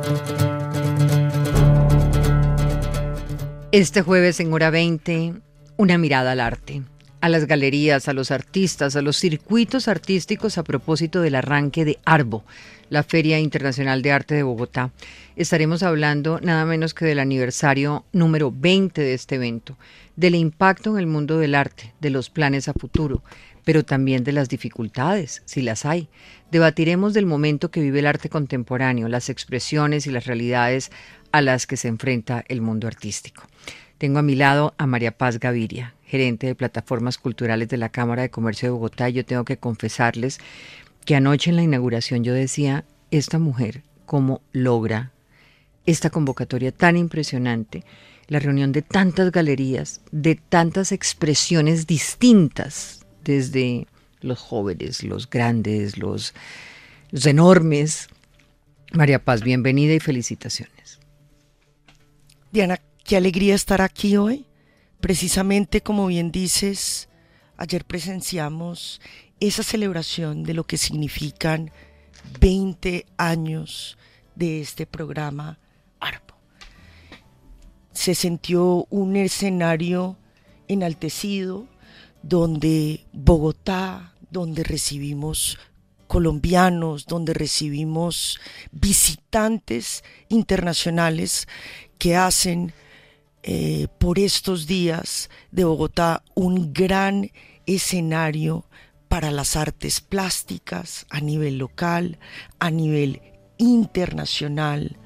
Este jueves en hora 20, una mirada al arte, a las galerías, a los artistas, a los circuitos artísticos a propósito del arranque de ARBO, la Feria Internacional de Arte de Bogotá. Estaremos hablando nada menos que del aniversario número 20 de este evento, del impacto en el mundo del arte, de los planes a futuro, pero también de las dificultades, si las hay. Debatiremos del momento que vive el arte contemporáneo, las expresiones y las realidades a las que se enfrenta el mundo artístico. Tengo a mi lado a María Paz Gaviria, gerente de plataformas culturales de la Cámara de Comercio de Bogotá. Yo tengo que confesarles que anoche en la inauguración yo decía, esta mujer, ¿cómo logra esta convocatoria tan impresionante? La reunión de tantas galerías, de tantas expresiones distintas, desde los jóvenes, los grandes, los enormes. María Paz, bienvenida y felicitaciones. Diana, qué alegría estar aquí hoy. Precisamente como bien dices, ayer presenciamos esa celebración de lo que significan 20 años de este programa ARBO. Se sintió un escenario enaltecido donde Bogotá, donde recibimos colombianos, donde recibimos visitantes internacionales que hacen por estos días de Bogotá un gran escenario para las artes plásticas a nivel local, a nivel internacional,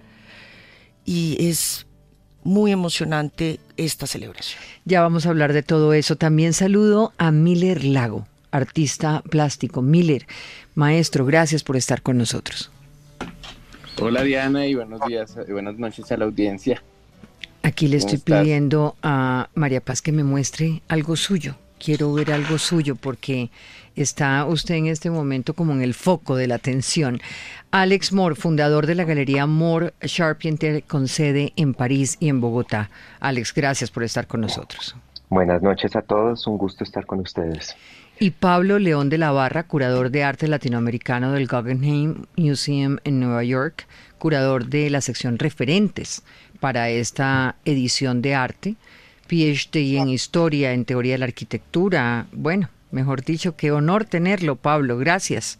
y es muy emocionante esta celebración. Ya vamos a hablar de todo eso. También saludo a Miller Lago, artista plástico. Miller, maestro, gracias por estar con nosotros. Hola Diana y buenos días, buenas noches a la audiencia. Aquí le estoy pidiendo a María Paz que me muestre algo suyo. Quiero ver algo suyo porque está usted en este momento como en el foco de la atención. Alex Moore, fundador de la Galería Moore Charpentier con sede en París y en Bogotá. Alex, gracias por estar con nosotros. Buenas noches a todos, un gusto estar con ustedes. Y Pablo León de la Barra, curador de arte latinoamericano del Guggenheim Museum en Nueva York, curador de la sección Referentes para esta edición de arte, PhD en Historia, en Teoría de la Arquitectura. Bueno, mejor dicho, qué honor tenerlo, Pablo. Gracias.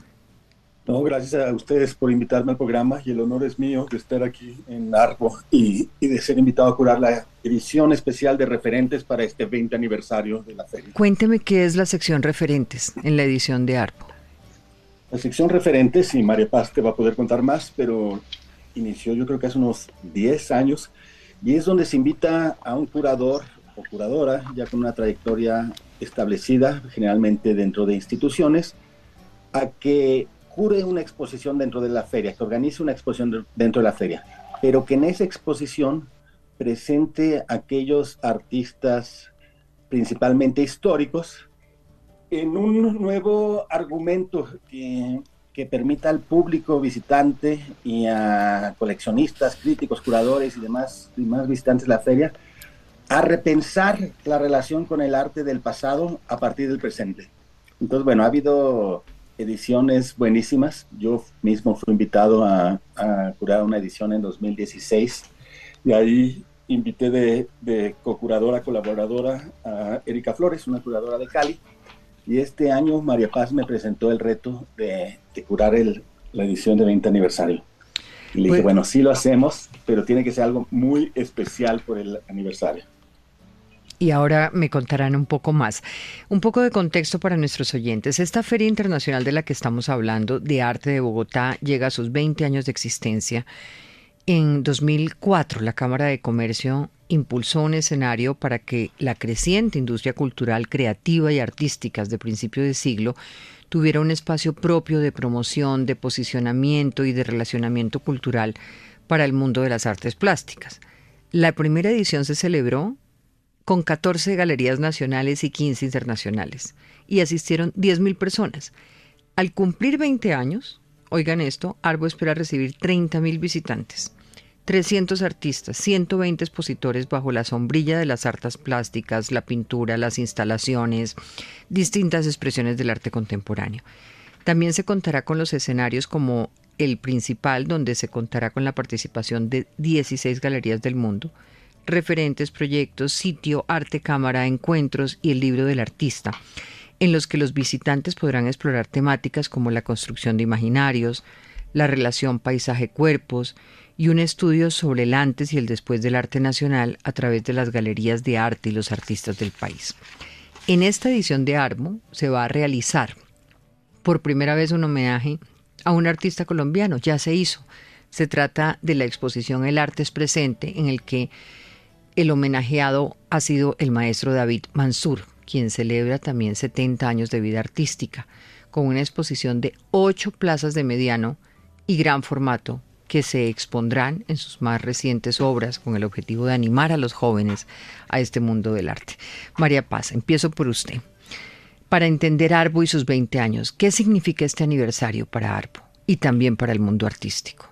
No, gracias a ustedes por invitarme al programa y el honor es mío de estar aquí en ARBO y de ser invitado a curar la edición especial de Referentes para este 20 aniversario de la feria. Cuénteme qué es la sección Referentes en la edición de ARBO. La sección Referentes, y María Paz te va a poder contar más, pero inició yo creo que hace unos 10 años y es donde se invita a un curador o curadora ya con una trayectoria establecida, generalmente dentro de instituciones, a que cure una exposición dentro de la feria, que organice una exposición dentro de la feria, pero que en esa exposición presente a aquellos artistas principalmente históricos en un nuevo argumento que permita al público visitante y a coleccionistas, críticos, curadores y demás visitantes de la feria a repensar la relación con el arte del pasado a partir del presente. Entonces, bueno, ha habido ediciones buenísimas. Yo mismo fui invitado a curar una edición en 2016 y ahí invité de co-curadora, colaboradora a Erika Flores, una curadora de Cali, y este año María Paz me presentó el reto de curar la edición de 20 aniversario. Y le dije, bueno, sí lo hacemos, pero tiene que ser algo muy especial por el aniversario. Y ahora me contarán un poco más. Un poco de contexto para nuestros oyentes. Esta Feria Internacional de la que estamos hablando, de Arte de Bogotá, llega a sus 20 años de existencia. En 2004, la Cámara de Comercio impulsó un escenario para que la creciente industria cultural, creativa y artística de principio de siglo tuviera un espacio propio de promoción, de posicionamiento y de relacionamiento cultural para el mundo de las artes plásticas. La primera edición se celebró con 14 galerías nacionales y 15 internacionales, y asistieron 10.000 personas. Al cumplir 20 años, oigan esto, ARBO espera recibir 30.000 visitantes, 300 artistas, 120 expositores bajo la sombrilla de las artes plásticas, la pintura, las instalaciones, distintas expresiones del arte contemporáneo. También se contará con los escenarios como el principal, donde se contará con la participación de 16 galerías del mundo, referentes, proyectos, sitio, arte, cámara, encuentros y el libro del artista, en los que los visitantes podrán explorar temáticas como la construcción de imaginarios, la relación paisaje-cuerpos y un estudio sobre el antes y el después del arte nacional a través de las galerías de arte y los artistas del país. En esta edición de Arbo se va a realizar por primera vez un homenaje a un artista colombiano, ya se hizo. Se trata de la exposición El arte es presente, en el que el homenajeado ha sido el maestro David Mansur, quien celebra también 70 años de vida artística, con una exposición de 8 plazas de mediano y gran formato que se expondrán en sus más recientes obras con el objetivo de animar a los jóvenes a este mundo del arte. María Paz, empiezo por usted. Para entender Arbo y sus 20 años, ¿qué significa este aniversario para Arbo y también para el mundo artístico?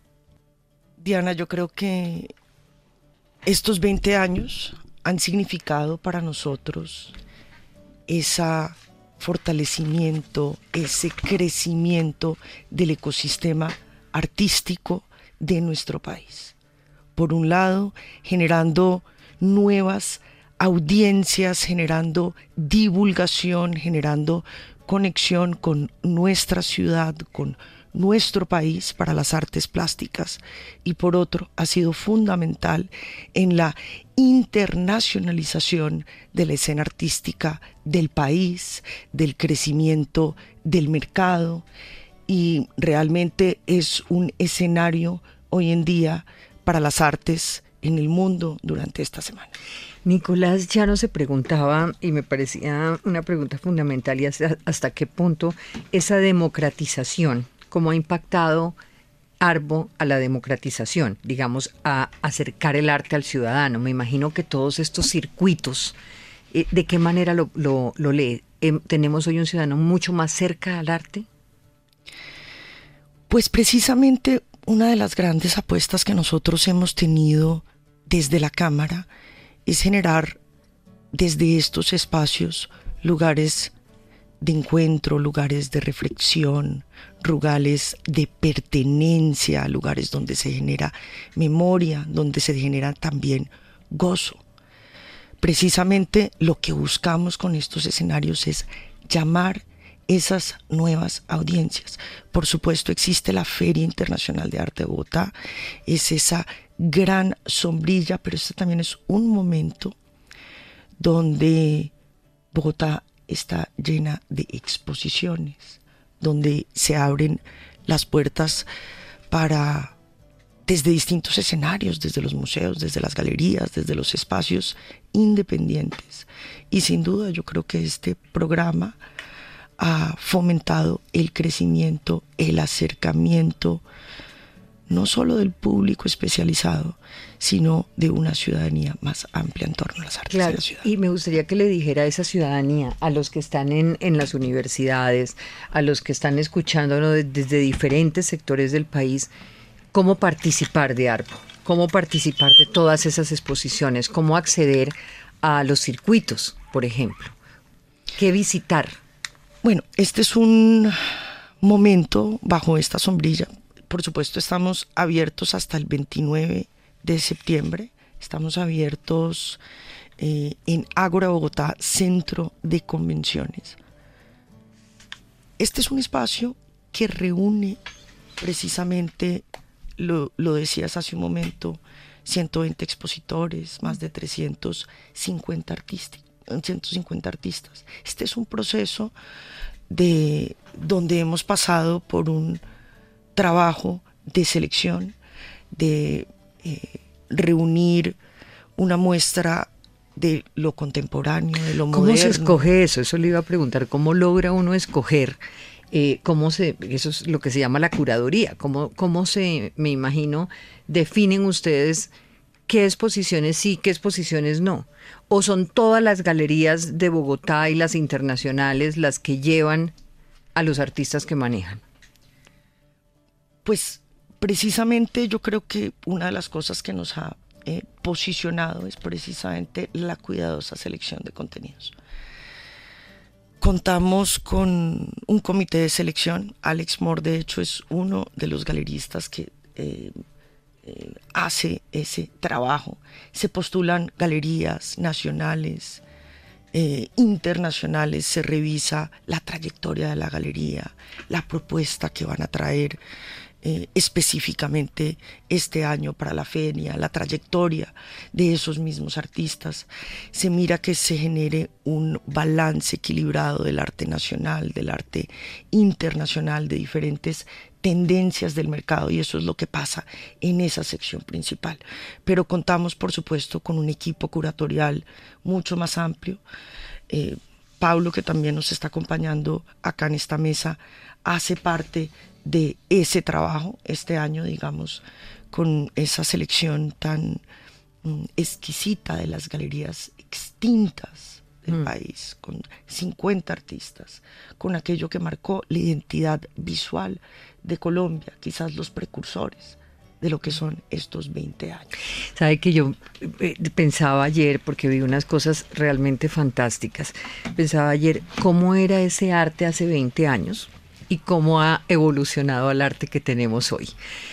Diana, yo creo que estos 20 años han significado para nosotros ese fortalecimiento, ese crecimiento del ecosistema artístico de nuestro país. Por un lado, generando nuevas audiencias, generando divulgación, generando conexión con nuestra ciudad, con nuestro país para las artes plásticas, y por otro ha sido fundamental en la internacionalización de la escena artística del país, del crecimiento del mercado, y realmente es un escenario hoy en día para las artes en el mundo durante esta semana. Nicolás ya no se preguntaba, y me parecía una pregunta fundamental, y hasta qué punto esa democratización, cómo ha impactado Arbo a la democratización, digamos, a acercar el arte al ciudadano. Me imagino que todos estos circuitos, ¿de qué manera lo lee? ¿Tenemos hoy un ciudadano mucho más cerca al arte? Pues precisamente una de las grandes apuestas que nosotros hemos tenido desde la Cámara es generar desde estos espacios lugares de encuentro, lugares de reflexión, lugares de pertenencia, lugares donde se genera memoria, donde se genera también gozo. Precisamente lo que buscamos con estos escenarios es llamar esas nuevas audiencias. Por supuesto, existe la Feria Internacional de Arte de Bogotá, es esa gran sombrilla, pero este también es un momento donde Bogotá está llena de exposiciones, donde se abren las puertas para, desde distintos escenarios, desde los museos, desde las galerías, desde los espacios independientes. Y sin duda yo creo que este programa ha fomentado el crecimiento, el acercamiento, no solo del público especializado, sino de una ciudadanía más amplia en torno a las artes de la ciudad. Y me gustaría que le dijera a esa ciudadanía, a los que están en las universidades, a los que están escuchándonos desde diferentes sectores del país, cómo participar de Arbo, cómo participar de todas esas exposiciones, cómo acceder a los circuitos, por ejemplo, qué visitar. Bueno, este es un momento bajo esta sombrilla. Por supuesto, estamos abiertos hasta el 29 de septiembre. Estamos abiertos en Ágora Bogotá, Centro de Convenciones. Este es un espacio que reúne precisamente, lo decías hace un momento, 120 expositores, más de 150 artistas. Este es un proceso donde hemos pasado por un trabajo de selección, de reunir una muestra de lo contemporáneo, de lo moderno. ¿Cómo se escoge eso? Eso le iba a preguntar. ¿Cómo logra uno escoger? Eso es lo que se llama la curaduría. ¿Cómo se, me imagino, definen ustedes qué exposiciones sí, qué exposiciones no? ¿O son todas las galerías de Bogotá y las internacionales las que llevan a los artistas que manejan? Pues precisamente yo creo que una de las cosas que nos ha posicionado es precisamente la cuidadosa selección de contenidos. Contamos con un comité de selección. Alex Moore, de hecho, es uno de los galeristas que hace ese trabajo. Se postulan galerías nacionales, internacionales, se revisa la trayectoria de la galería, la propuesta que van a traer específicamente este año para la feria, la trayectoria de esos mismos artistas. Se mira que se genere un balance equilibrado del arte nacional, del arte internacional, de diferentes tendencias del mercado, y eso es lo que pasa en esa sección principal. Pero contamos, por supuesto, con un equipo curatorial mucho más amplio. Pablo, que también nos está acompañando acá en esta mesa, hace parte de ese trabajo este año, digamos, con esa selección tan exquisita de las galerías extintas del país, con 50 artistas, con aquello que marcó la identidad visual de Colombia, quizás los precursores de lo que son estos 20 años. Sabe que yo pensaba ayer, porque vi unas cosas realmente fantásticas, pensaba ayer cómo era ese arte hace 20 años y cómo ha evolucionado al arte que tenemos hoy.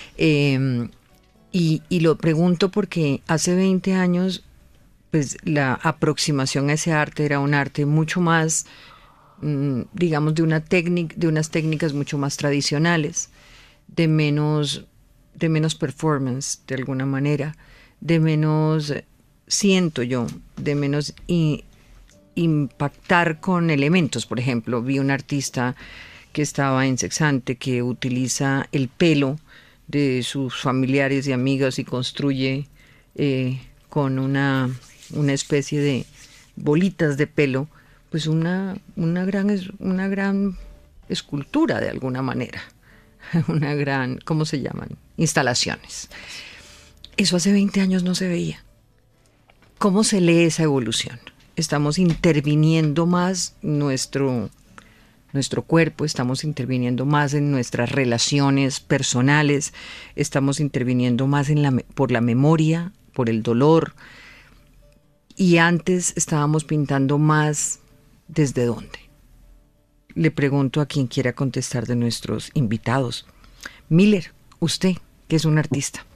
Y lo pregunto porque hace 20 años, pues la aproximación a ese arte era un arte mucho más, digamos, de unas técnicas mucho más tradicionales, de menos performance, de alguna manera, de menos, siento yo, de menos impactar con elementos. Por ejemplo, vi un artista que estaba en Sexante, que utiliza el pelo de sus familiares y amigos y construye con una especie de bolitas de pelo, pues una gran escultura de alguna manera, una gran, ¿cómo se llaman? Instalaciones. Eso hace 20 años no se veía. ¿Cómo se lee esa evolución? Estamos interviniendo más nuestro cuerpo, estamos interviniendo más en nuestras relaciones personales, estamos interviniendo más por la memoria, por el dolor, y antes estábamos pintando más. ¿Desde dónde? Le pregunto a quien quiera contestar de nuestros invitados. Miller, usted, que es un artista.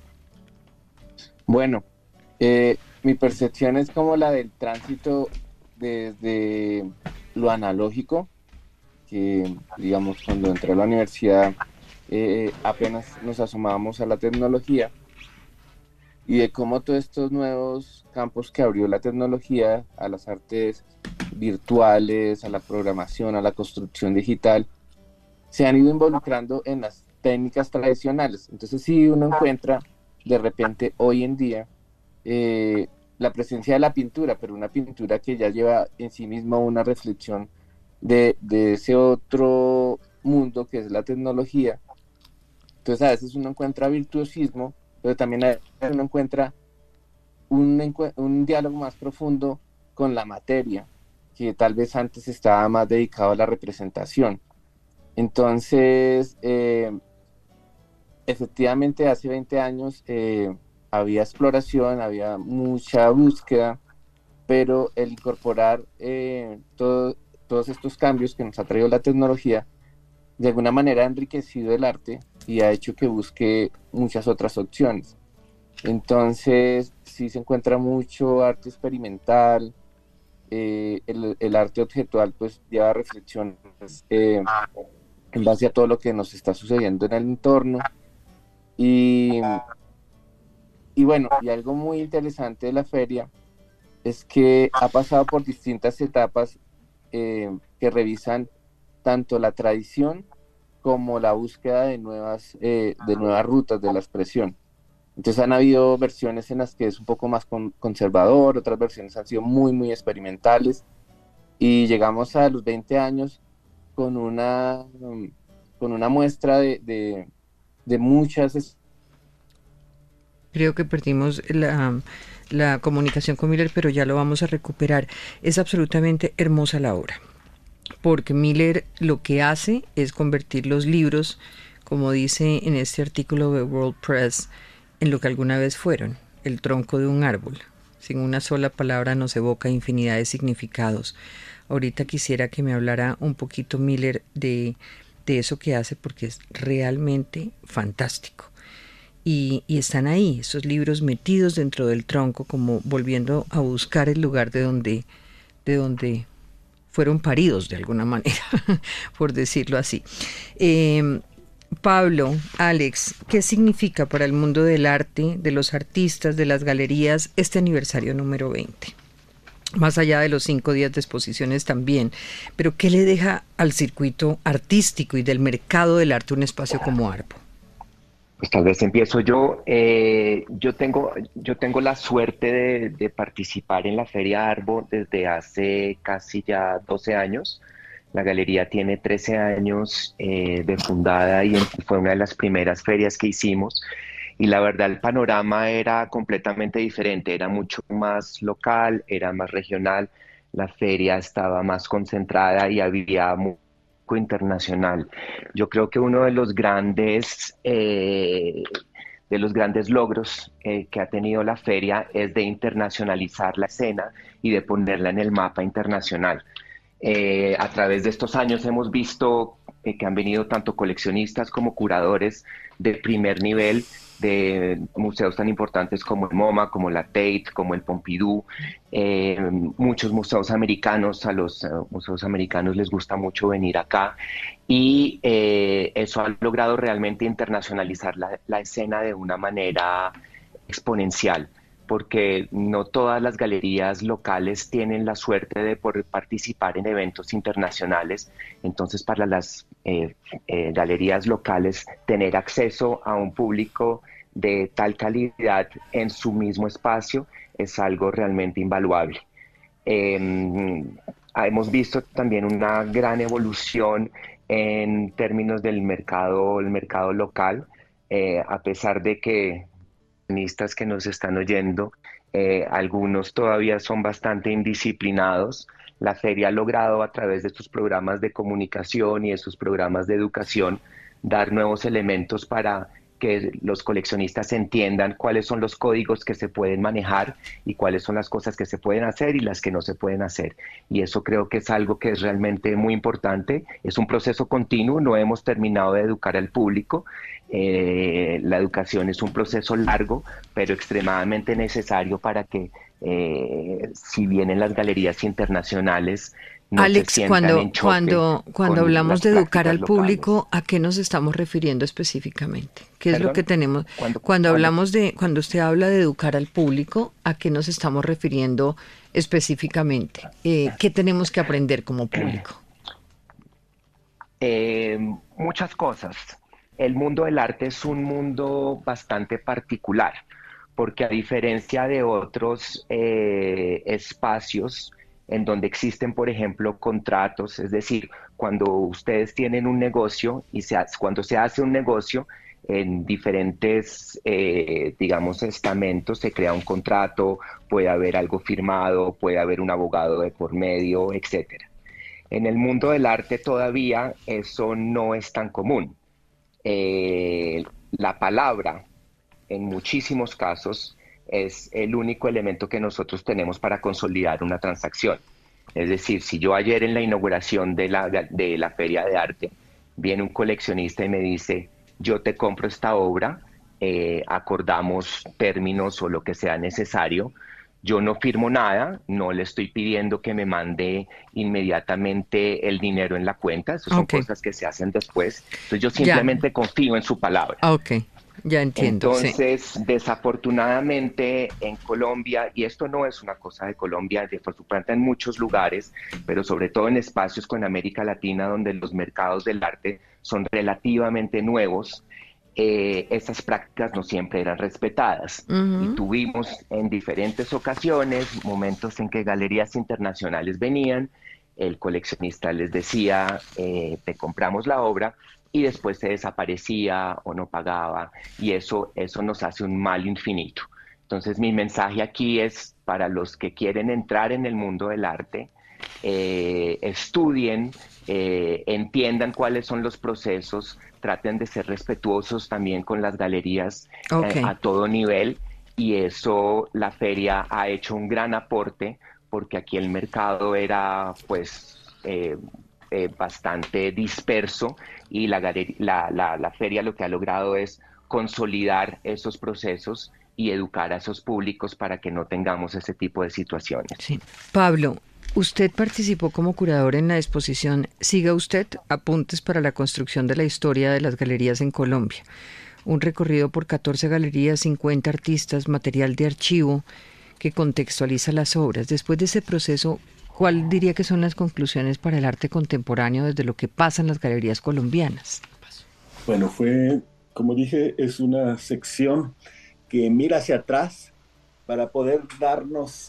Bueno, mi percepción es como la del tránsito desde lo analógico, que digamos cuando entré a la universidad apenas nos asomábamos a la tecnología, y de cómo todos estos nuevos campos que abrió la tecnología, a las artes virtuales, a la programación, a la construcción digital, se han ido involucrando en las técnicas tradicionales. Entonces sí, uno encuentra de repente hoy en día la presencia de la pintura, pero una pintura que ya lleva en sí misma una reflexión de ese otro mundo que es la tecnología. Entonces a veces uno encuentra virtuosismo, pero también uno encuentra un diálogo más profundo con la materia, que tal vez antes estaba más dedicado a la representación. Entonces, efectivamente, hace 20 años había exploración, había mucha búsqueda, pero el incorporar todos estos cambios que nos ha traído la tecnología, de alguna manera ha enriquecido el arte y ha hecho que busque muchas otras opciones. Entonces, sí se encuentra mucho arte experimental, el arte objetual pues lleva reflexiones en base a todo lo que nos está sucediendo en el entorno. Y bueno, y algo muy interesante de la feria es que ha pasado por distintas etapas que revisan tanto la tradición como la búsqueda de nuevas rutas de la expresión. Entonces han habido versiones en las que es un poco más conservador, otras versiones han sido muy, muy experimentales, y llegamos a los 20 años con una muestra de muchas... Creo que perdimos la comunicación con Miller, pero ya lo vamos a recuperar. Es absolutamente hermosa la obra, porque Miller lo que hace es convertir los libros, como dice en este artículo de World Press, en lo que alguna vez fueron, el tronco de un árbol, Sin una sola palabra nos evoca infinidad de significados. Ahorita quisiera que me hablara un poquito Miller de eso que hace, porque es realmente fantástico. Y están ahí, esos libros metidos dentro del tronco, como volviendo a buscar el lugar de donde fueron paridos de alguna manera, por decirlo así. Pablo, Alex, ¿qué significa para el mundo del arte, de los artistas, de las galerías, este aniversario número 20? Más allá de los 5 días de exposiciones también, pero ¿qué le deja al circuito artístico y del mercado del arte un espacio como Arbo? Pues tal vez empiezo yo. Yo tengo la suerte de participar en la Feria Arbo desde hace casi ya 12 años. La galería tiene 13 años de fundada y fue una de las primeras ferias que hicimos. Y la verdad el panorama era completamente diferente, era mucho más local, era más regional, la feria estaba más concentrada y había mucho internacional. Yo creo que uno de los grandes logros que ha tenido la feria es de internacionalizar la escena y de ponerla en el mapa internacional. A través de estos años hemos visto que han venido tanto coleccionistas como curadores de primer nivel de museos tan importantes como el MoMA, como la Tate, como el Pompidou, muchos museos americanos. A los museos americanos les gusta mucho venir acá y eso ha logrado realmente internacionalizar la escena de una manera exponencial, porque no todas las galerías locales tienen la suerte de poder participar en eventos internacionales. Entonces, para las galerías locales, tener acceso a un público de tal calidad en su mismo espacio es algo realmente invaluable. Hemos visto también una gran evolución en términos del mercado, el mercado local, a pesar de que que nos están oyendo, algunos todavía son bastante indisciplinados. La feria ha logrado a través de estos programas de comunicación y de sus programas de educación dar nuevos elementos para que los coleccionistas entiendan cuáles son los códigos que se pueden manejar y cuáles son las cosas que se pueden hacer y las que no se pueden hacer. Y eso creo que es algo que es realmente muy importante. Es un proceso continuo, no hemos terminado de educar al público. La educación es un proceso largo, pero extremadamente necesario para que, si vienen las galerías internacionales, no Alex, se sientan en choque cuando con hablamos las de educar al prácticas público, locales. ¿a qué nos estamos refiriendo específicamente? ¿Qué es lo ¿Perdón? que tenemos? Cuando usted habla de educar al público, ¿a qué nos estamos refiriendo específicamente? ¿Qué tenemos que aprender como público? Muchas cosas. El mundo del arte es un mundo bastante particular, porque a diferencia de otros espacios en donde existen, por ejemplo, contratos, es decir, cuando ustedes tienen un negocio y cuando se hace un negocio en diferentes, digamos, estamentos, se crea un contrato, puede haber algo firmado, puede haber un abogado de por medio, etcétera. En el mundo del arte todavía eso no es tan común. La palabra, en muchísimos casos, es el único elemento que nosotros tenemos para consolidar una transacción. Es decir, si yo ayer en la inauguración de la Feria de Arte viene un coleccionista y me dice, yo te compro esta obra, acordamos términos o lo que sea necesario, yo no firmo nada, no le estoy pidiendo que me mande inmediatamente el dinero en la cuenta, esas son cosas que se hacen después. Entonces yo simplemente confío en su palabra. Ok, ya entiendo. Entonces, sí. Desafortunadamente en Colombia, y esto no es una cosa de Colombia, por supuesto en muchos lugares, pero sobre todo en espacios con América Latina donde los mercados del arte son relativamente nuevos, esas prácticas no siempre eran respetadas. Y tuvimos en diferentes ocasiones momentos en que galerías internacionales venían, el coleccionista les decía, te compramos la obra, y después se desaparecía o no pagaba, y eso nos hace un mal infinito. Entonces mi mensaje aquí es para los que quieren entrar en el mundo del arte, estudien, entiendan cuáles son los procesos, traten de ser respetuosos también con las galerías a todo nivel, y eso la feria ha hecho un gran aporte porque aquí el mercado era pues bastante disperso y la feria lo que ha logrado es consolidar esos procesos y educar a esos públicos para que no tengamos ese tipo de situaciones. Sí. Pablo, usted participó como curador en la exposición Siga Usted, apuntes para la construcción de la historia de las galerías en Colombia. Un recorrido por 14 galerías, 50 artistas, material de archivo que contextualiza las obras. Después de ese proceso, ¿cuál diría que son las conclusiones para el arte contemporáneo desde lo que pasa en las galerías colombianas? Bueno, como dije, es una sección que mira hacia atrás para poder darnos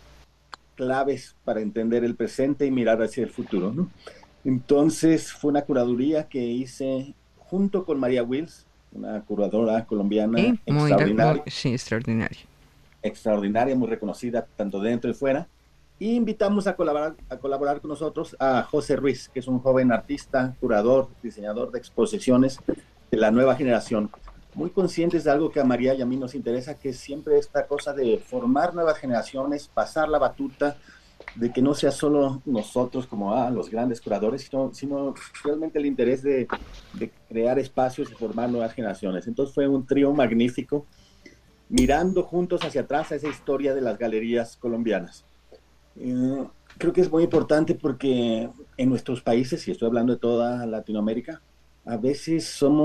claves para entender el presente y mirar hacia el futuro, ¿no? Entonces, fue una curaduría que hice junto con María Wills, una curadora colombiana extraordinaria. Sí, extraordinaria. Extraordinaria, muy reconocida tanto dentro y fuera. Y invitamos a colaborar con nosotros a José Ruiz, que es un joven artista, curador, diseñador de exposiciones de la nueva generación. Muy conscientes de algo que a María y a mí nos interesa, que es siempre esta cosa de formar nuevas generaciones, pasar la batuta, de que no sea solo nosotros como los grandes curadores, sino realmente el interés de crear espacios y formar nuevas generaciones. Entonces fue un trío magnífico, mirando juntos hacia atrás a esa historia de las galerías colombianas. Creo que es muy importante porque en nuestros países, y estoy hablando de toda Latinoamérica, a veces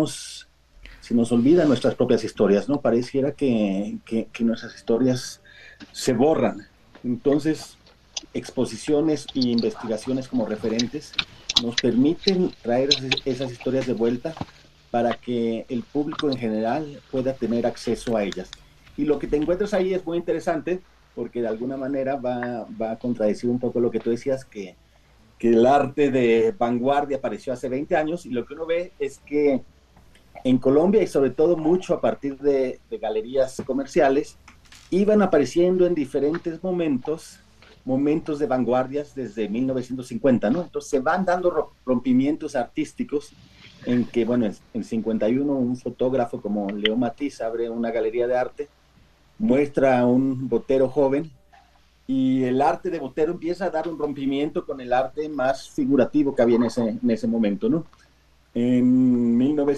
se nos olvidan nuestras propias historias, ¿no? Pareciera que nuestras historias se borran. Entonces, exposiciones e investigaciones como referentes nos permiten traer esas historias de vuelta para que el público en general pueda tener acceso a ellas. Y lo que te encuentras ahí es muy interesante porque de alguna manera va a contradecir un poco lo que tú decías, que el arte de vanguardia apareció hace 20 años, y lo que uno ve es que en Colombia, y sobre todo mucho a partir de galerías comerciales, iban apareciendo en diferentes momentos de vanguardias desde 1950, ¿no? Entonces se van dando rompimientos artísticos en que, bueno, en 51 un fotógrafo como Leo Matiz abre una galería de arte, muestra a un Botero joven, y el arte de Botero empieza a dar un rompimiento con el arte más figurativo que había en ese momento, ¿no? En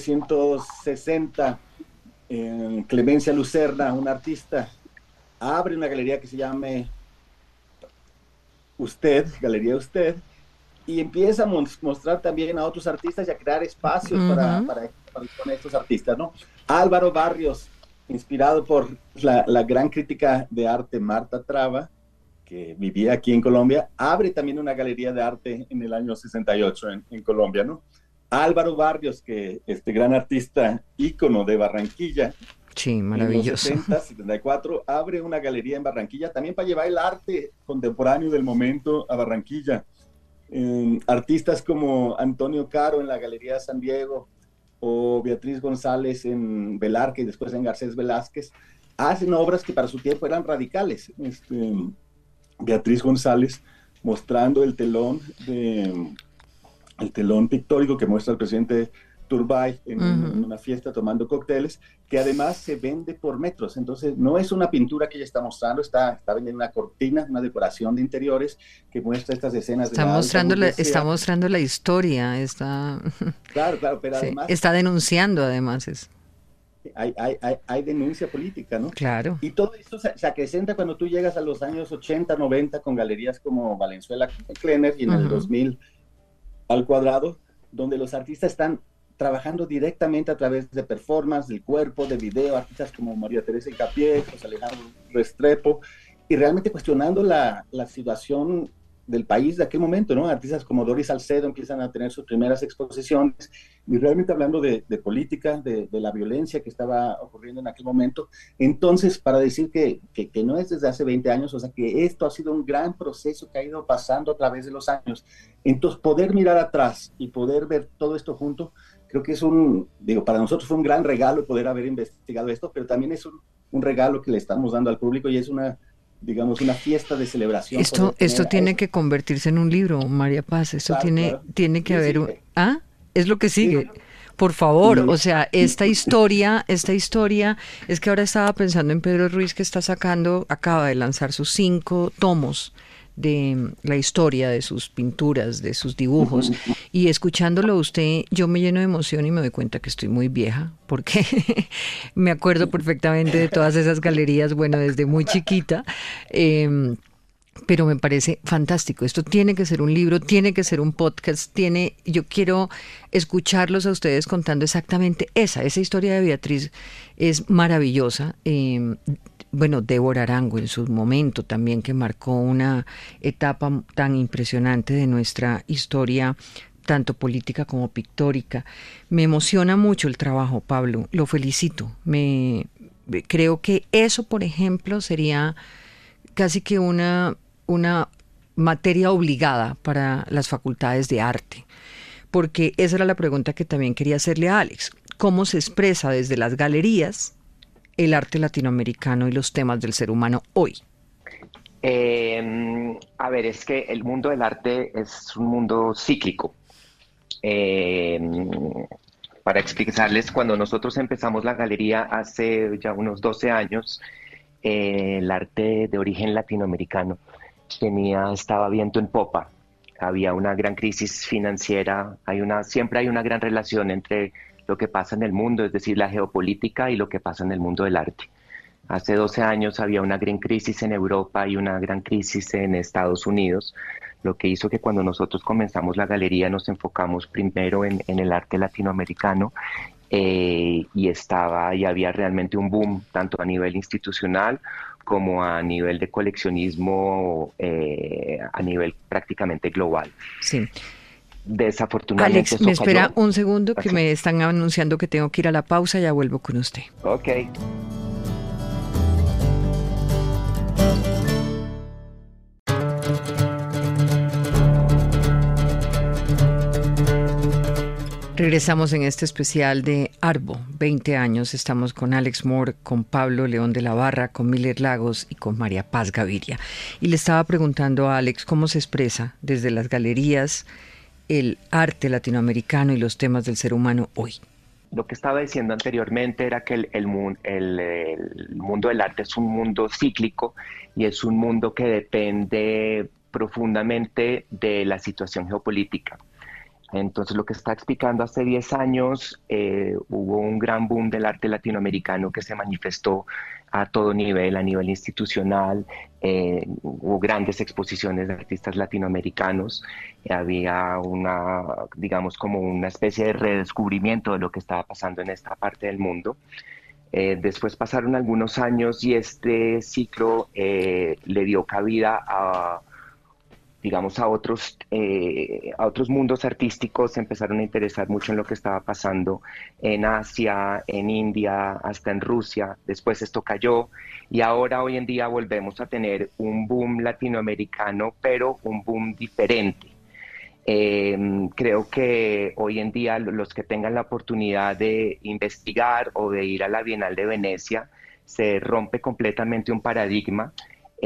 1960, Clemencia Lucerna, un artista, abre una galería que se llama Galería Usted, y empieza a mostrar también a otros artistas y a crear espacios para con estos artistas, ¿no? Álvaro Barrios, inspirado por la gran crítica de arte Marta Traba, que vivía aquí en Colombia, abre también una galería de arte en el año 68 en Colombia, ¿no? Álvaro Barrios, que este gran artista ícono de Barranquilla, sí, maravilloso, en los 70, 74, abre una galería en Barranquilla también para llevar el arte contemporáneo del momento a Barranquilla. Artistas como Antonio Caro en la Galería de San Diego, o Beatriz González en Velarque y después en Garcés Velázquez, hacen obras que para su tiempo eran radicales. Beatriz González mostrando el telón pictórico que muestra el presidente Turbay en una fiesta tomando cócteles, que además se vende por metros. Entonces no es una pintura que ella está mostrando, está vendiendo una cortina, una decoración de interiores que muestra estas escenas. Está mostrando la historia, Claro, pero sí, además está denunciando además eso. Hay denuncia política, ¿no? Claro. Y todo esto se acrecenta cuando tú llegas a los años 80, 90 con galerías como Valenzuela Klenner, y en el 2000 Al Cuadrado, donde los artistas están trabajando directamente a través de performance, del cuerpo, de video, artistas como María Teresa Incapié, José Alejandro Restrepo, y realmente cuestionando la situación del país de aquel momento, ¿no? Artistas como Doris Salcedo empiezan a tener sus primeras exposiciones, y realmente hablando de política, de la violencia que estaba ocurriendo en aquel momento. Entonces, para decir que no es desde hace 20 años, o sea, que esto ha sido un gran proceso que ha ido pasando a través de los años. Entonces, poder mirar atrás y poder ver todo esto junto, creo que es para nosotros fue un gran regalo poder haber investigado esto, pero también es un regalo que le estamos dando al público, y es una fiesta de celebración. Esto tiene que convertirse en un libro, María Paz. Esto tiene que haber es lo que sigue. Por favor, o sea, esta historia, es que ahora estaba pensando en Pedro Ruiz que acaba de lanzar sus 5 tomos de la historia, de sus pinturas, de sus dibujos, y escuchándolo a usted, yo me lleno de emoción y me doy cuenta que estoy muy vieja, porque me acuerdo perfectamente de todas esas galerías, bueno, desde muy chiquita, pero me parece fantástico. Esto tiene que ser un libro, tiene que ser un podcast, yo quiero escucharlos a ustedes contando exactamente esa historia de Beatriz es maravillosa. Bueno, Débora Arango en su momento también, que marcó una etapa tan impresionante de nuestra historia, tanto política como pictórica. Me emociona mucho el trabajo, Pablo, lo felicito. Creo que eso, por ejemplo, sería casi que una materia obligada para las facultades de arte, porque esa era la pregunta que también quería hacerle a Alex. ¿Cómo se expresa desde las galerías el arte latinoamericano y los temas del ser humano hoy? A ver, es que el mundo del arte es un mundo cíclico. Para explicarles, cuando nosotros empezamos la galería hace ya unos 12 años, el arte de origen latinoamericano estaba viento en popa. Había una gran crisis financiera, siempre hay una gran relación entre lo que pasa en el mundo, es decir, la geopolítica y lo que pasa en el mundo del arte. Hace 12 años había una gran crisis en Europa y una gran crisis en Estados Unidos, lo que hizo que cuando nosotros comenzamos la galería nos enfocamos primero en el arte latinoamericano, y había realmente un boom, tanto a nivel institucional como a nivel de coleccionismo, a nivel prácticamente global. Sí. Desafortunadamente Alex, me espera cayó. un segundo, que Okay. me están anunciando que tengo que ir a la pausa, ya vuelvo con usted. Ok. Regresamos en este especial de Arbo, 20 años. Estamos con Alex Moore, con Pablo León de la Barra, con Miller Lagos y con María Paz Gaviria. Y le estaba preguntando a Alex cómo se expresa desde las galerías el arte latinoamericano y los temas del ser humano hoy. Lo que estaba diciendo anteriormente era que el mundo del arte es un mundo cíclico y es un mundo que depende profundamente de la situación geopolítica. Entonces, lo que está explicando, hace 10 años hubo un gran boom del arte latinoamericano que se manifestó a todo nivel, a nivel institucional. Hubo grandes exposiciones de artistas latinoamericanos. Había digamos, como una especie de redescubrimiento de lo que estaba pasando en esta parte del mundo. Después pasaron algunos años y este ciclo le dio cabida digamos, a otros mundos artísticos. Se empezaron a interesar mucho en lo que estaba pasando en Asia, en India, hasta en Rusia. Después esto cayó y ahora hoy en día volvemos a tener un boom latinoamericano, pero un boom diferente. Creo que hoy en día los que tengan la oportunidad de investigar o de ir a la Bienal de Venecia, se rompe completamente un paradigma.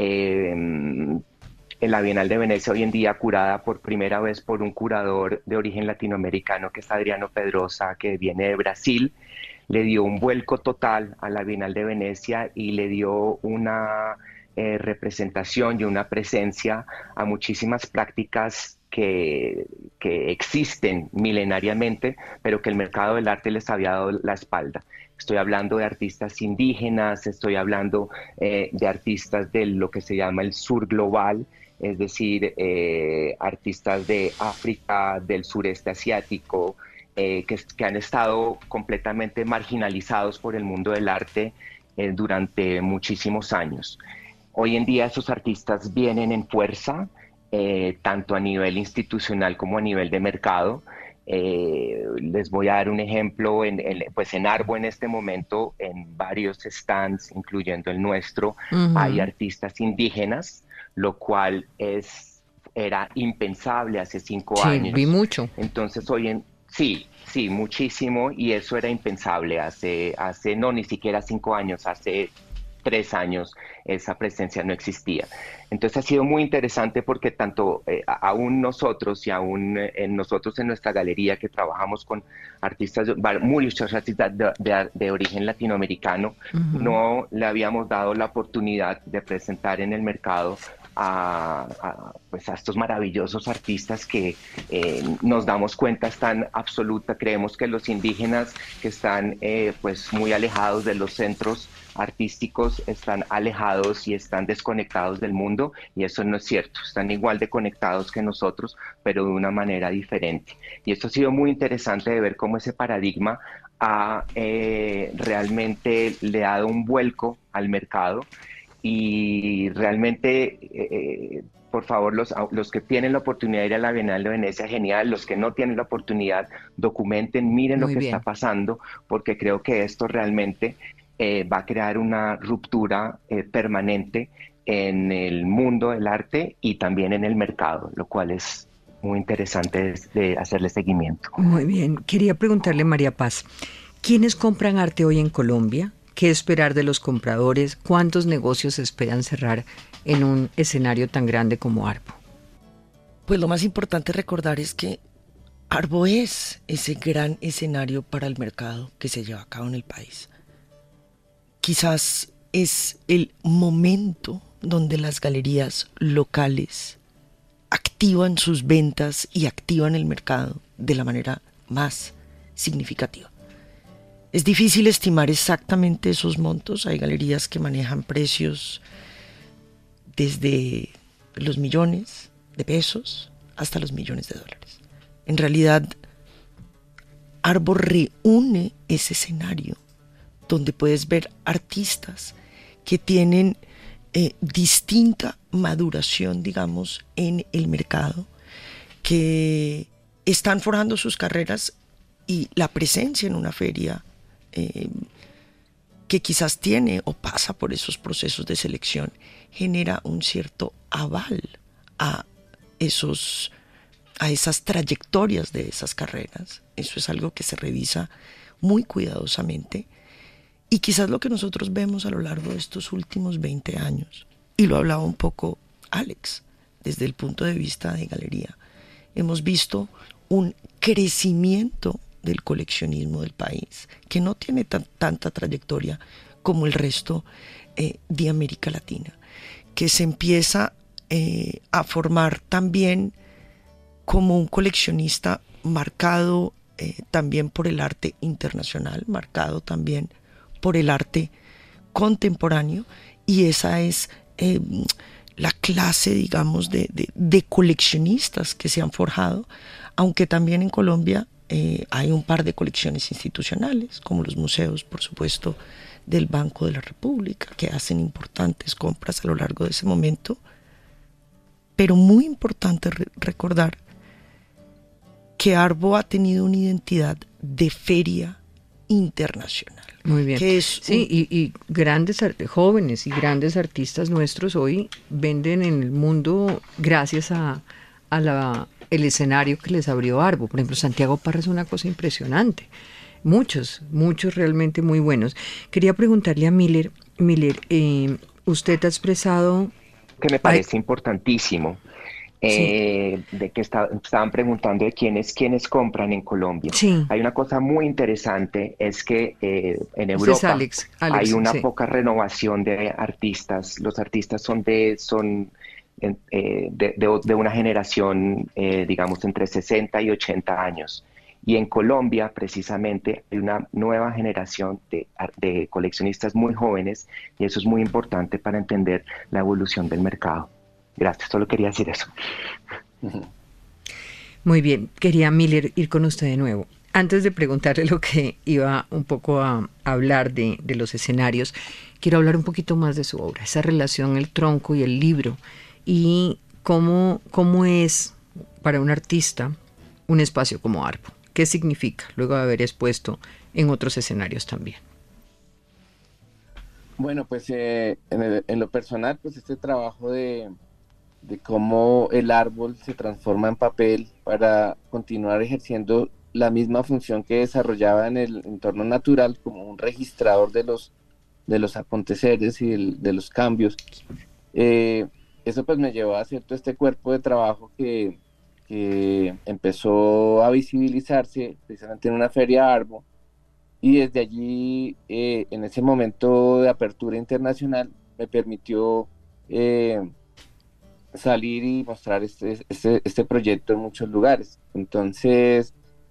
En la Bienal de Venecia hoy en día, curada por primera vez por un curador de origen latinoamericano, que es Adriano Pedrosa, que viene de Brasil, le dio un vuelco total a la Bienal de Venecia y le dio una representación y una presencia a muchísimas prácticas que existen milenariamente, pero que el mercado del arte les había dado la espalda. Estoy hablando de artistas indígenas, estoy hablando de artistas de lo que se llama el sur global, es decir, artistas de África, del sureste asiático, que han estado completamente marginalizados por el mundo del arte durante muchísimos años. Hoy en día esos artistas vienen en fuerza, tanto a nivel institucional como a nivel de mercado. Les voy a dar un ejemplo. Pues en Arbo en este momento, en varios stands, incluyendo el nuestro, hay artistas indígenas, lo cual era impensable hace 5 años. Vi mucho. Entonces sí, muchísimo, y eso era impensable hace no, ni siquiera 5 años, hace 3 años esa presencia no existía. Entonces ha sido muy interesante porque tanto aún nosotros y aún nosotros en nuestra galería que trabajamos con artistas, muchos artistas de origen latinoamericano, no le habíamos dado la oportunidad de presentar en el mercado pues a estos maravillosos artistas que nos damos cuenta están creemos que los indígenas que están pues muy alejados de los centros artísticos están alejados y están desconectados del mundo, y eso no es cierto, están igual de conectados que nosotros, pero de una manera diferente. Y esto ha sido muy interesante de ver cómo ese paradigma realmente le ha dado un vuelco al mercado y realmente, por favor, los que tienen la oportunidad de ir a la Bienal de Venecia, genial. Los que no tienen la oportunidad, documenten, miren lo que está pasando, porque creo que esto realmente va a crear una ruptura permanente en el mundo del arte y también en el mercado, lo cual es muy interesante de hacerle seguimiento. Muy bien. Quería preguntarle, María Paz, ¿quiénes compran arte hoy en Colombia? ¿Qué esperar de los compradores? ¿Cuántos negocios esperan cerrar en un escenario tan grande como Arbo? Pues lo más importante recordar es que Arbo es ese gran escenario para el mercado que se lleva a cabo en el país. Quizás es el momento donde las galerías locales activan sus ventas y activan el mercado de la manera más significativa. Es difícil estimar exactamente esos montos. Hay galerías que manejan precios desde los millones de pesos hasta los millones de dólares. En realidad, Arbo reúne ese escenario donde puedes ver artistas que tienen distinta maduración, digamos, en el mercado, que están forjando sus carreras, y la presencia en una feria que quizás tiene o pasa por esos procesos de selección genera un cierto aval a esas trayectorias de esas carreras. Eso es algo que se revisa muy cuidadosamente, y quizás lo que nosotros vemos a lo largo de estos últimos 20 años, y lo hablaba un poco Alex, desde el punto de vista de galería, hemos visto un crecimiento del coleccionismo del país, que no tiene tanta trayectoria como el resto de América Latina, que se empieza a formar también como un coleccionista marcado también por el arte internacional, marcado también por el arte contemporáneo, y esa es la clase, digamos, de coleccionistas que se han forjado, aunque también en Colombia hay un par de colecciones institucionales, como los museos, por supuesto, del Banco de la República, que hacen importantes compras a lo largo de ese momento. Pero muy importante recordar que Arbo ha tenido una identidad de feria internacional. Muy bien. Que es y grandes jóvenes y grandes artistas nuestros hoy venden en el mundo gracias a el escenario que les abrió Arbo. Por ejemplo, Santiago Parra es una cosa impresionante. Muchos realmente muy buenos. Quería preguntarle a Miller, usted ha expresado... Que me parece importantísimo. De que estaban preguntando de quiénes compran en Colombia. Sí. Hay una cosa muy interesante, es que en Europa Alex, hay una sí. poca renovación de artistas. Los artistas son de una generación, digamos, entre 60 y 80 años. Y en Colombia, precisamente, hay una nueva generación de coleccionistas muy jóvenes, y eso es muy importante para entender la evolución del mercado. Gracias, solo quería decir eso. Muy bien, quería Miller ir con usted de nuevo. Antes de preguntarle lo que iba un poco a hablar de los escenarios, quiero hablar un poquito más de su obra, esa relación, el tronco y el libro, y cómo es para un artista un espacio como Arbo. ¿Qué significa luego de haber expuesto en otros escenarios también? Bueno, pues en lo personal, pues este trabajo de cómo el árbol se transforma en papel para continuar ejerciendo la misma función que desarrollaba en el entorno natural como un registrador de los de los aconteceres y de los cambios. Eso pues me llevó a hacer todo este cuerpo de trabajo que empezó a visibilizarse precisamente en una feria Arbo, y desde allí, en ese momento de apertura internacional, me permitió salir y mostrar este proyecto en muchos lugares. Entonces,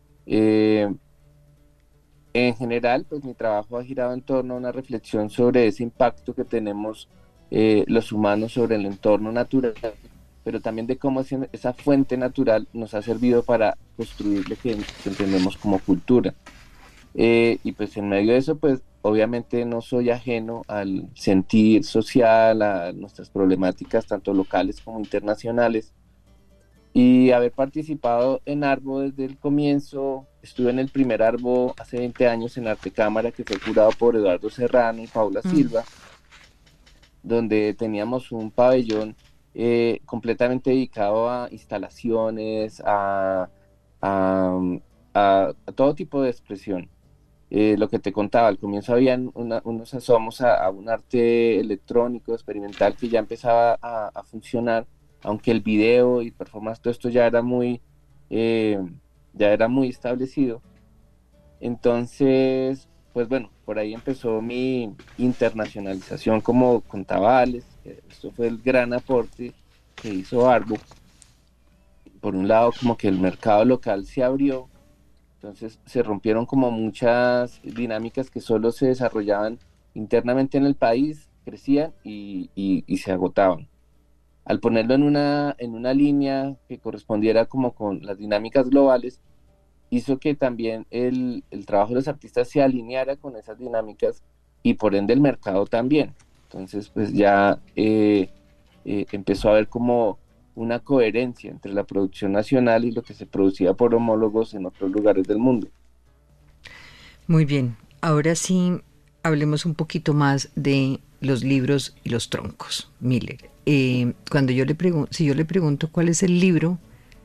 en general, pues mi trabajo ha girado en torno a una reflexión sobre ese impacto que tenemos los humanos sobre el entorno natural, pero también de cómo esa fuente natural nos ha servido para construir lo que entendemos como cultura. Y pues en medio de eso, pues obviamente no soy ajeno al sentir social, a nuestras problemáticas tanto locales como internacionales. Y haber participado en Arbo desde el comienzo, estuve en el primer Arbo hace 20 años en Arte Cámara, que fue curado por Eduardo Serrano y Paula Silva, donde teníamos un pabellón completamente dedicado a instalaciones, a todo tipo de expresión. Lo que te contaba, al comienzo habían unos asomos a un arte electrónico, experimental, que ya empezaba a funcionar, aunque el video y performance, todo esto ya era muy establecido. Entonces, pues bueno, por ahí empezó mi internacionalización como con Tabales. Esto fue el gran aporte que hizo Arbo. Por un lado, como que el mercado local se abrió, entonces se rompieron como muchas dinámicas que solo se desarrollaban internamente en el país, crecían y se agotaban. Al ponerlo en una línea que correspondiera como con las dinámicas globales, hizo que también el trabajo de los artistas se alineara con esas dinámicas y por ende el mercado también. Entonces pues ya empezó a haber como una coherencia entre la producción nacional y lo que se producía por homólogos en otros lugares del mundo. Muy bien, ahora sí hablemos un poquito más de los libros y los troncos, Miller. Cuando si yo le pregunto cuál es el libro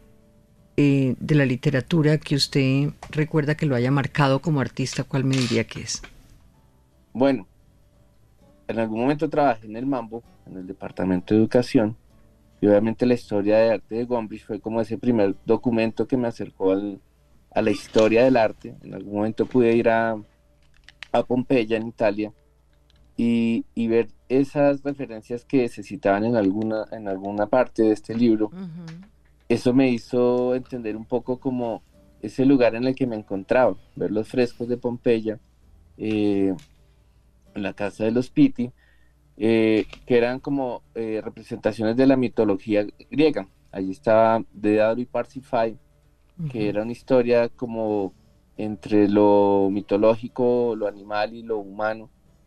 de la literatura que usted recuerda que lo haya marcado como artista, ¿cuál me diría que es? Bueno, en algún momento trabajé en el Mambo, en el Departamento de Educación, y obviamente la historia de arte de Gombrich fue como ese primer documento que me acercó a la historia del arte. En algún momento pude ir a Pompeya, en Italia, y ver esas referencias que se citaban en alguna parte de este libro. Eso me hizo entender un poco como ese lugar en el que me encontraba, ver los frescos de Pompeya, en la casa de los Pitti, que eran como representaciones de la mitología griega. Allí estaba Dédalo y Parsifal, que era una historia como entre lo mitológico, lo animal y lo humano.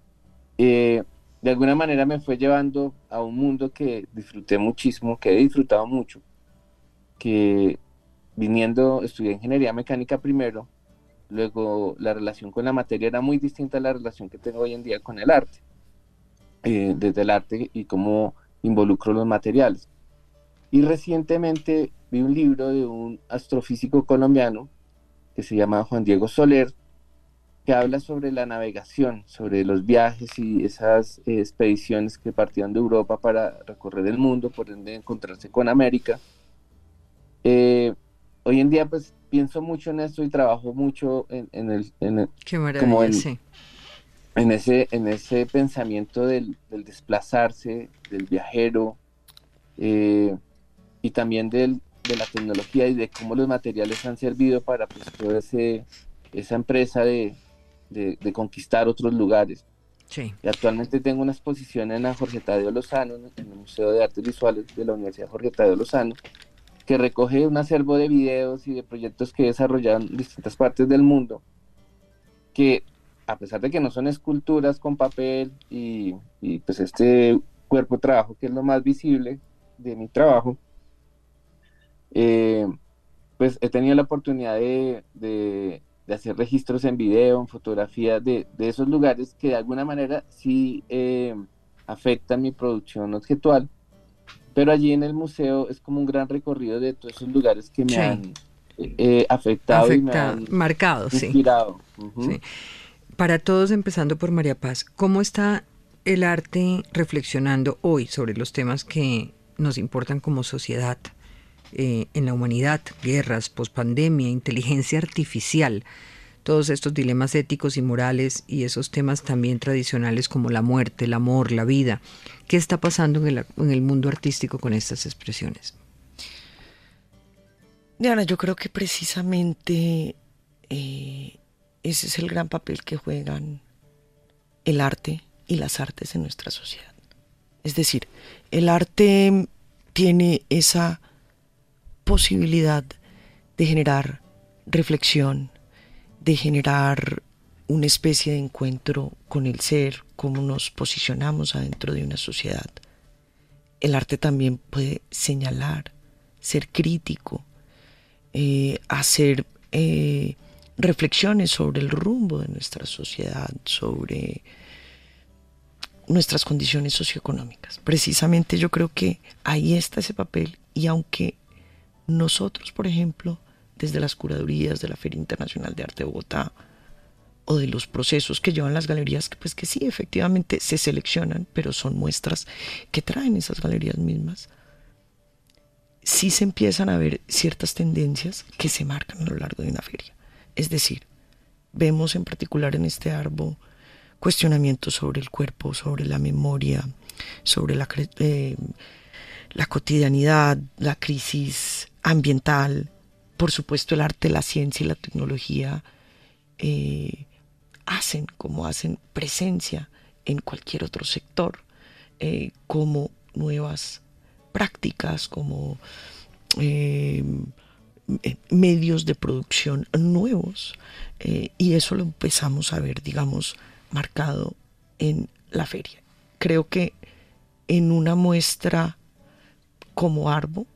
De alguna manera me fue llevando a un mundo que disfruté muchísimo, que he disfrutado mucho, que estudié ingeniería mecánica primero, luego la relación con la materia era muy distinta a la relación que tengo hoy en día con el arte, desde el arte y cómo involucro los materiales. Y recientemente vi un libro de un astrofísico colombiano que se llama Juan Diego Soler, que habla sobre la navegación, sobre los viajes y esas expediciones que partían de Europa para recorrer el mundo, por ende encontrarse con América. Hoy en día pues pienso mucho en esto y trabajo mucho Qué maravilla, sí. En ese pensamiento del desplazarse, del viajero, y también de la tecnología y de cómo los materiales han servido para pues toda esa empresa de conquistar otros lugares. Sí. Y actualmente tengo una exposición en la Jorge Tadeo Lozano, en el Museo de Artes Visuales de la Universidad Jorge Tadeo Lozano, que recoge un acervo de videos y de proyectos que he desarrollado en distintas partes del mundo, que a pesar de que no son esculturas con papel y pues este cuerpo de trabajo que es lo más visible de mi trabajo, pues he tenido la oportunidad de hacer registros en video, en fotografía de esos lugares que de alguna manera sí afectan mi producción objetual, pero allí en el museo es como un gran recorrido de todos esos lugares que me han afectado y me han marcado, inspirado. Sí. Para todos, empezando por María Paz, ¿cómo está el arte reflexionando hoy sobre los temas que nos importan como sociedad, en la humanidad, guerras, pospandemia, inteligencia artificial, todos estos dilemas éticos y morales y esos temas también tradicionales como la muerte, el amor, la vida? ¿Qué está pasando en el mundo artístico con estas expresiones? Diana, yo creo que precisamente ese es el gran papel que juegan el arte y las artes en nuestra sociedad. Es decir, el arte tiene esa posibilidad de generar reflexión, de generar una especie de encuentro con el ser, cómo nos posicionamos adentro de una sociedad. El arte también puede señalar, ser crítico, hacer reflexiones sobre el rumbo de nuestra sociedad, sobre nuestras condiciones socioeconómicas. Precisamente yo creo que ahí está ese papel, y aunque nosotros, por ejemplo, desde las curadurías de la Feria Internacional de Arte de Bogotá o de los procesos que llevan las galerías, pues que sí, efectivamente se seleccionan, pero son muestras que traen esas galerías mismas, sí se empiezan a ver ciertas tendencias que se marcan a lo largo de una feria. Es decir, vemos en particular en este árbol cuestionamientos sobre el cuerpo, sobre la memoria, sobre la cotidianidad, la crisis ambiental. Por supuesto, el arte, la ciencia y la tecnología hacen presencia en cualquier otro sector, como nuevas prácticas, como medios de producción nuevos, y eso lo empezamos a ver, digamos, marcado en la feria. Creo que en una muestra como Arbo,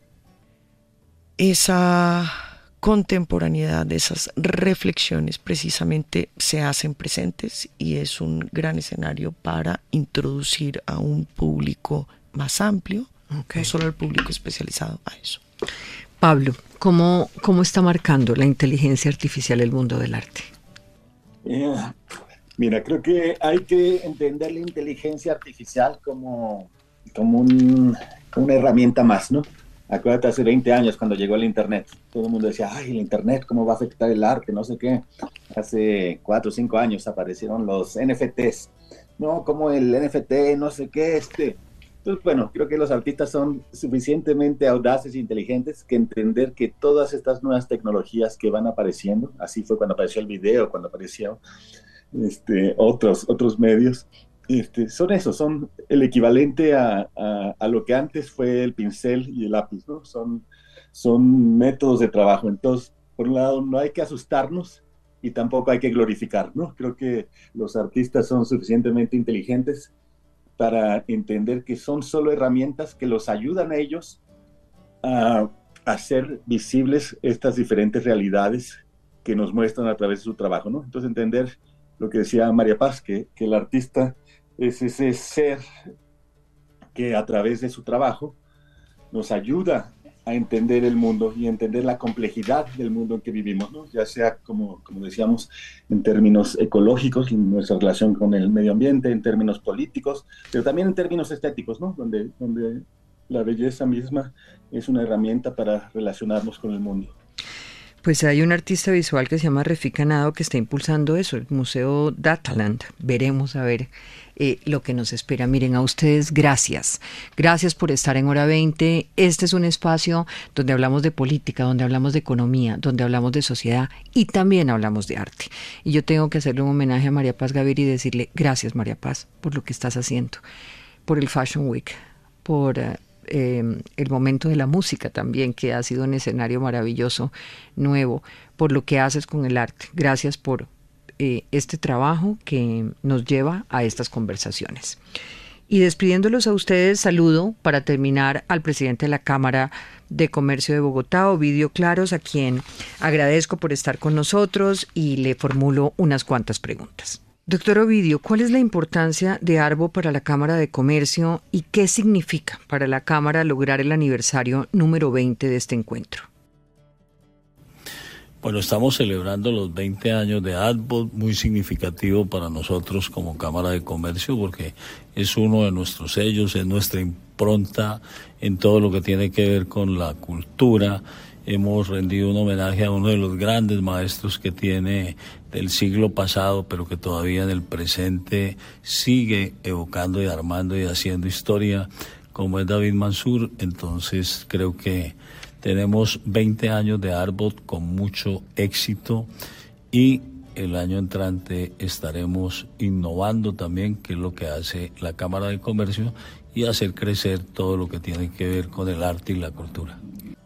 esa contemporaneidad, esas reflexiones precisamente se hacen presentes, y es un gran escenario para introducir a un público más amplio, no solo al público especializado, a eso. Pablo, ¿cómo está marcando la inteligencia artificial el mundo del arte? Mira, creo que hay que entender la inteligencia artificial como una herramienta más, ¿no? Acuérdate, hace 20 años cuando llegó el Internet, todo el mundo decía, ay, el Internet, ¿cómo va a afectar el arte? No sé qué. Hace 4 o 5 años aparecieron los NFTs. No, como el NFT, no sé qué, Entonces, bueno, creo que los artistas son suficientemente audaces e inteligentes que entender que todas estas nuevas tecnologías que van apareciendo, así fue cuando apareció el video, cuando aparecieron otros medios, son el equivalente a lo que antes fue el pincel y el lápiz, ¿no? Son métodos de trabajo. Entonces, por un lado, no hay que asustarnos y tampoco hay que glorificar, ¿no? Creo que los artistas son suficientemente inteligentes para entender que son solo herramientas que los ayudan a ellos a hacer visibles estas diferentes realidades que nos muestran a través de su trabajo, ¿no? Entonces, entender lo que decía María Paz, que el artista es ese ser que a través de su trabajo nos ayuda a entender el mundo y entender la complejidad del mundo en que vivimos, ¿no? Ya sea, como decíamos, en términos ecológicos, en nuestra relación con el medio ambiente, en términos políticos, pero también en términos estéticos, ¿no? Donde la belleza misma es una herramienta para relacionarnos con el mundo. Pues hay un artista visual que se llama Refika Nado que está impulsando eso, el Museo Dataland. Veremos a ver lo que nos espera. Miren, a ustedes gracias. Gracias por estar en Hora 20. Este es un espacio donde hablamos de política, donde hablamos de economía, donde hablamos de sociedad y también hablamos de arte. Y yo tengo que hacerle un homenaje a María Paz Gaviria y decirle gracias, María Paz, por lo que estás haciendo, por el Fashion Week, por el momento de la música también, que ha sido un escenario maravilloso, nuevo, por lo que haces con el arte. Gracias por este trabajo que nos lleva a estas conversaciones. Y despidiéndolos a ustedes, saludo para terminar al presidente de la Cámara de Comercio de Bogotá, Ovidio Claros, a quien agradezco por estar con nosotros y le formulo unas cuantas preguntas. Doctor Ovidio, ¿cuál es la importancia de Arbo para la Cámara de Comercio y qué significa para la Cámara lograr el aniversario número 20 de este encuentro? Bueno, estamos celebrando los 20 años de Artbot, muy significativo para nosotros como Cámara de Comercio, porque es uno de nuestros sellos, es nuestra impronta en todo lo que tiene que ver con la cultura. Hemos rendido un homenaje a uno de los grandes maestros que tiene del siglo pasado, pero que todavía en el presente sigue evocando y armando y haciendo historia, como es David Mansur. Entonces creo que tenemos 20 años de Artbot con mucho éxito y el año entrante estaremos innovando también, que es lo que hace la Cámara de Comercio, y hacer crecer todo lo que tiene que ver con el arte y la cultura.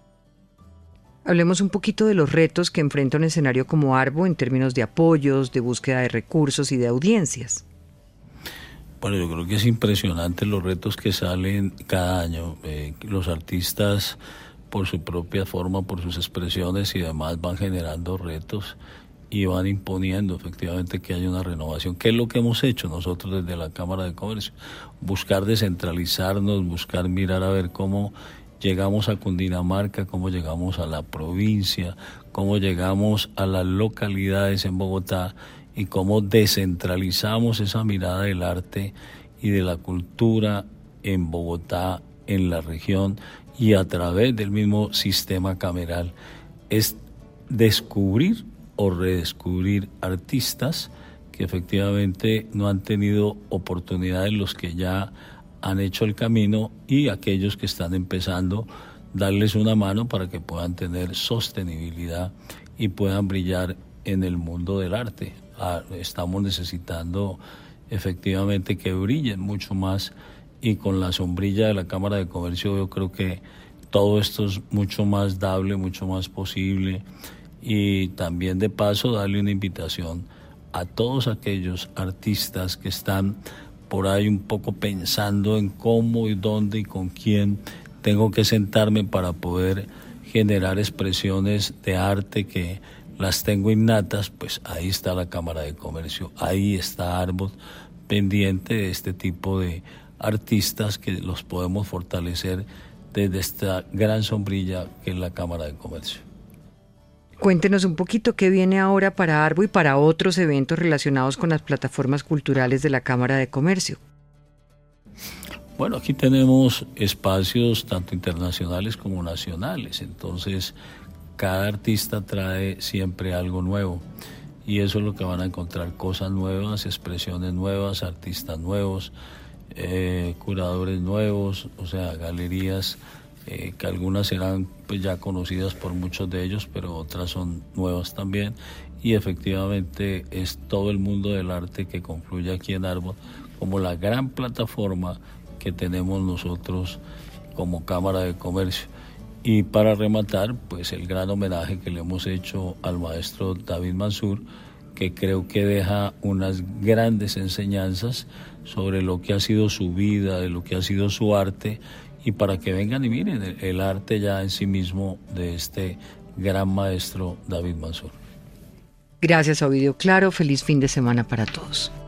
Hablemos un poquito de los retos que enfrenta un escenario como Arbo en términos de apoyos, de búsqueda de recursos y de audiencias. Bueno, yo creo que es impresionante los retos que salen cada año. Los artistas, por su propia forma, por sus expresiones y demás, van generando retos y van imponiendo efectivamente que haya una renovación. ¿Qué es lo que hemos hecho nosotros desde la Cámara de Comercio? Buscar descentralizarnos, buscar mirar a ver cómo llegamos a Cundinamarca, cómo llegamos a la provincia, cómo llegamos a las localidades en Bogotá y cómo descentralizamos esa mirada del arte y de la cultura en Bogotá, en la región y a través del mismo sistema cameral. Es descubrir o redescubrir artistas que efectivamente no han tenido oportunidades, los que ya han hecho el camino, y aquellos que están empezando, darles una mano para que puedan tener sostenibilidad y puedan brillar en el mundo del arte. Estamos necesitando efectivamente que brillen mucho más, y con la sombrilla de la Cámara de Comercio yo creo que todo esto es mucho más dable, mucho más posible. Y también de paso darle una invitación a todos aquellos artistas que están por ahí un poco pensando en cómo y dónde y con quién tengo que sentarme para poder generar expresiones de arte que las tengo innatas. Pues ahí está la Cámara de Comercio, ahí está Artbot, pendiente de este tipo de artistas que los podemos fortalecer desde esta gran sombrilla que es la Cámara de Comercio. Cuéntenos un poquito qué viene ahora para Arbo y para otros eventos relacionados con las plataformas culturales de la Cámara de Comercio. Bueno, aquí tenemos espacios tanto internacionales como nacionales, entonces cada artista trae siempre algo nuevo y eso es lo que van a encontrar: cosas nuevas, expresiones nuevas, artistas nuevos, curadores nuevos, o sea, galerías que algunas serán pues ya conocidas por muchos de ellos, pero otras son nuevas también, y efectivamente es todo el mundo del arte que confluye aquí en Artbot como la gran plataforma que tenemos nosotros como Cámara de Comercio. Y para rematar, pues el gran homenaje que le hemos hecho al maestro David Mansur, que creo que deja unas grandes enseñanzas sobre lo que ha sido su vida, de lo que ha sido su arte, y para que vengan y miren el arte ya en sí mismo de este gran maestro David Mansur. Gracias, Ovidio Claro. Feliz fin de semana para todos.